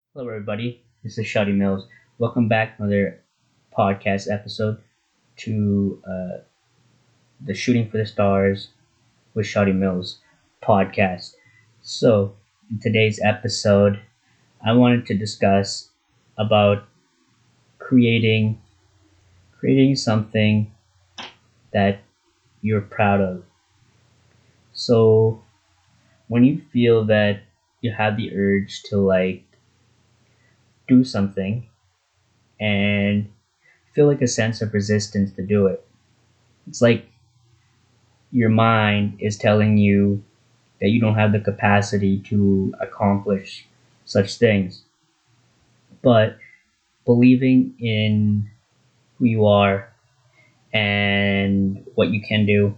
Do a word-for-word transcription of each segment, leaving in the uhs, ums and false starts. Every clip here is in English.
Hello, everybody. This is Shotty Mills. Welcome back to another podcast episode to uh, the Shooting for the Stars with Shotty Mills podcast. So, in today's episode, I wanted to discuss about creating creating something that you're proud of. So, when you feel that you have the urge to like do something and feel like a sense of resistance to do it, it's like your mind is telling you that you don't have the capacity to accomplish such things. But believing in who you are and what you can do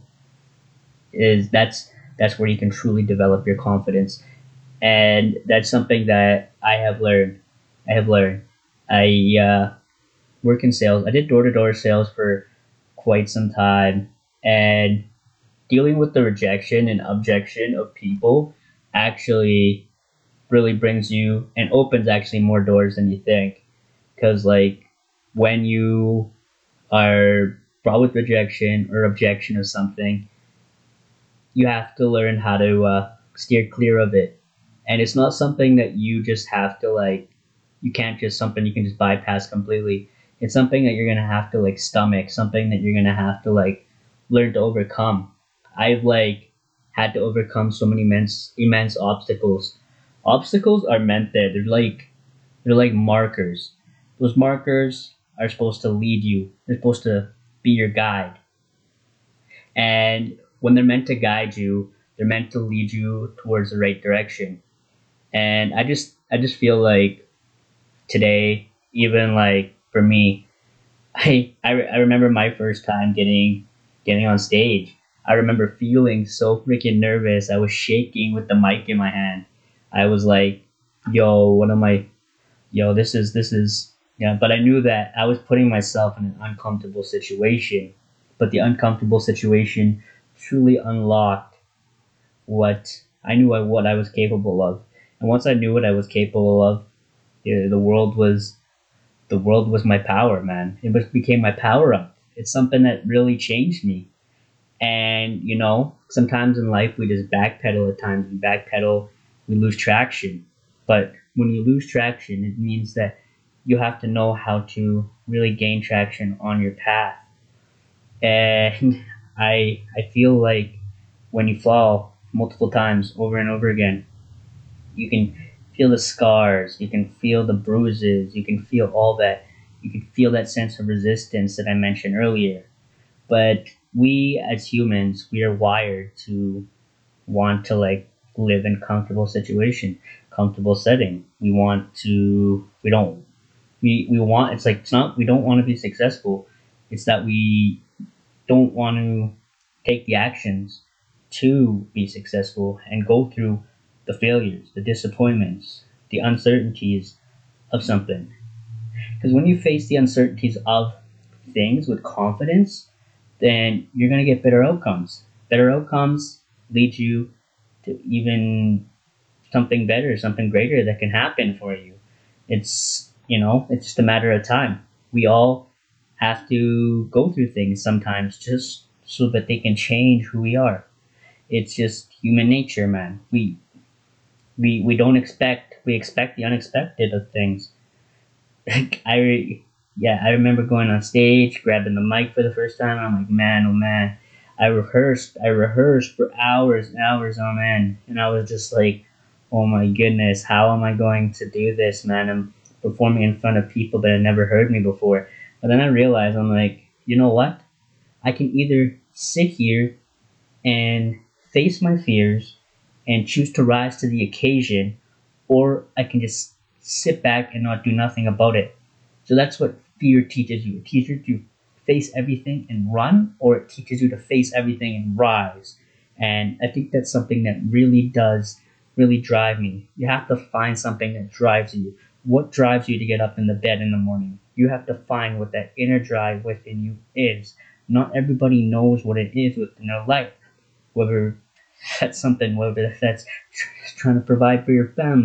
is that's that's where you can truly develop your confidence. And that's something that I have learned. I have learned. I uh, work in sales. I did door to door sales for quite some time, and dealing with the rejection and objection of people actually really brings you and opens actually more doors than you think. Because like when you are brought with rejection or objection of something, you have to learn how to uh, steer clear of it. And it's not something that you just have to like. You can't just something you can just bypass completely. It's something that you're gonna have to like stomach. Something that you're gonna have to like learn to overcome. I've like had to overcome so many immense immense obstacles. Obstacles are meant there. They're like they're like markers. Those markers are supposed to lead you. They're supposed to be your guide. And when they're meant to guide you, they're meant to lead you towards the right direction. And I just I just feel like today, even like for me, I I, re- I remember my first time getting getting on stage. I remember feeling so freaking nervous. I was shaking with the mic in my hand. I was like, "Yo, what am I? Yo, this is this is yeah." But I knew that I was putting myself in an uncomfortable situation. But the uncomfortable situation truly unlocked what I knew I, what I was capable of. And once I knew what I was capable of, yeah, the world was the world was my power, man. It was became my power up. It's something that really changed me. And you know, sometimes in life we just backpedal. At times we backpedal, we lose traction. But when you lose traction, it means that you have to know how to really gain traction on your path. And I I feel like when you fall multiple times over and over again, you can feel the scars, you can feel the bruises, you can feel all that. You can feel that sense of resistance that I mentioned earlier. But we as humans, we are wired to want to like live in comfortable situation, comfortable setting. We want to we don't we, we want it's like it's not we don't want to be successful. It's that we don't want to take the actions to be successful and go through the failures, the disappointments, the uncertainties of something. Because when you face the uncertainties of things with confidence, then you're going to get better outcomes. Better outcomes lead you to even something better, something greater that can happen for you. It's, you know, it's just a matter of time. We all have to go through things sometimes just so that they can change who we are. It's just human nature, man. We we we don't expect we expect the unexpected of things. Like I re- yeah, I remember going on stage, grabbing the mic for the first time. I'm like, man, oh man. I rehearsed, I rehearsed for hours and hours on end, and I was just like, oh my goodness, how am I going to do this, man? I'm performing in front of people that had never heard me before. But then I realized, I'm like, you know what? I can either sit here and face my fears and choose to rise to the occasion, or I can just sit back and not do nothing about it. So that's what fear teaches you. It teaches you to face everything and run, or it teaches you to face everything and rise. And I think that's something that really does really drive me. You have to find something that drives you. What drives you to get up in the bed in the morning? You have to find what that inner drive within you is. Not everybody knows what it is within their life, whether that's something, whether that's trying to provide for your family,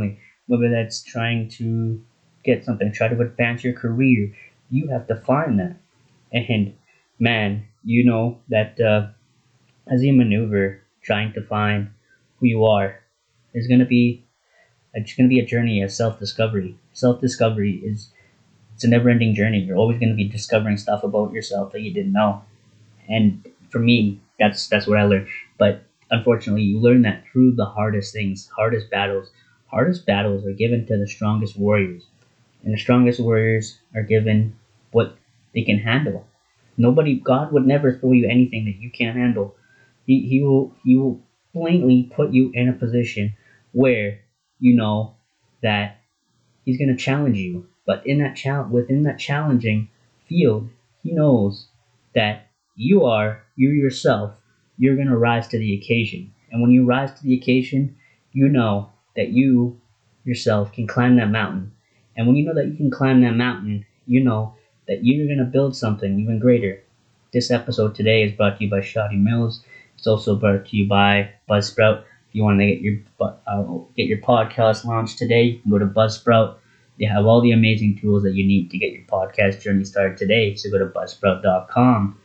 whether that's trying to get something, try to advance your career. You have to find that. And man, you know that uh, as you maneuver trying to find who you are, there's gonna be it's gonna be a journey of self discovery. Self discovery is it's a never ending journey. You're always gonna be discovering stuff about yourself that you didn't know. And for me, that's that's what I learned. But unfortunately, you learn that through the hardest things, hardest battles. Hardest battles are given to the strongest warriors, and the strongest warriors are given what they can handle. Nobody, God would never throw you anything that you can't handle. He, he will he will blatantly put you in a position where you know that He's going to challenge you. But in that challenge, within that challenging field, He knows that you are you yourself. You're going to rise to the occasion, and when you rise to the occasion, you know that you yourself can climb that mountain. And when you know that you can climb that mountain, you know that you're going to build something even greater. This episode today is brought to you by Shoddy Mills. It's also brought to you by Buzzsprout. If you want to get your uh, get your podcast launched today, you can go to Buzzsprout. They have all the amazing tools that you need to get your podcast journey started today. So go to buzzsprout dot com.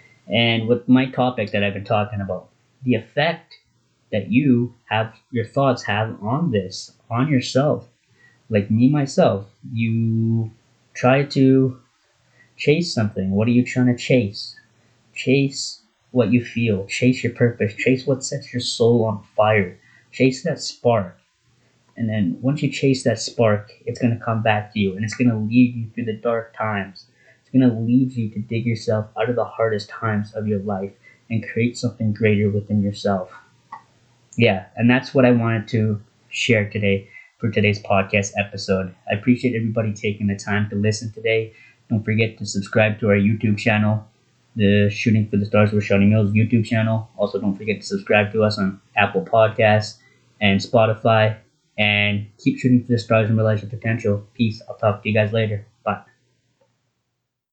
And with my topic that I've been talking about, the effect that you have, your thoughts have on this, on yourself. Like me, myself, you try to chase something. What are you trying to chase? Chase what you feel. Chase your purpose. Chase what sets your soul on fire. Chase that spark. And then once you chase that spark, it's going to come back to you, and it's going to lead you through the dark times. It's going to lead you to dig yourself out of the hardest times of your life and create something greater within yourself. Yeah, and that's what I wanted to share today for today's podcast episode. I appreciate everybody taking the time to listen today. Don't forget to subscribe to our YouTube channel, the Shooting for the Stars with Shoddy Mills YouTube channel. Also, don't forget to subscribe to us on Apple Podcasts and Spotify. And keep shooting for the stars and realize your potential. Peace. I'll talk to you guys later.